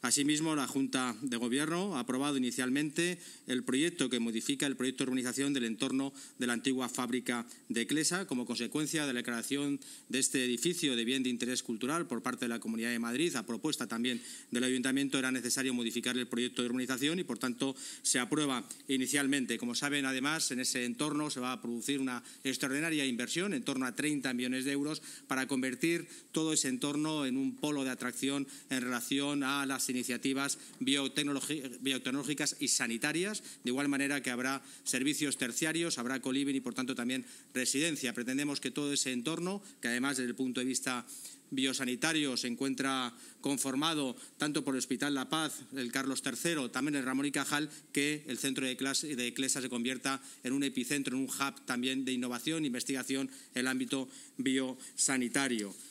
Asimismo, la Junta de Gobierno ha aprobado inicialmente el proyecto que modifica el proyecto de urbanización del entorno de la antigua fábrica de Clesa, como consecuencia de la declaración de este edificio de bien de interés cultural por parte de la Comunidad de Madrid, a propuesta también del Ayuntamiento. Era necesario modificar el proyecto de urbanización y, por tanto, se aprueba inicialmente. Como saben, además, en ese entorno se va a producir una extraordinaria inversión, en torno a 30 millones de euros, para convertir todo ese entorno en un polo de atracción en relación a las iniciativas biotecnológicas y sanitarias, de igual manera que habrá servicios terciarios, habrá coliving y, por tanto, también residencia. Pretendemos que todo ese entorno, que además desde el punto de vista biosanitario se encuentra conformado tanto por el Hospital La Paz, el Carlos III, también el Ramón y Cajal, que el centro de Clesa se convierta en un epicentro, en un hub también de innovación e investigación en el ámbito biosanitario.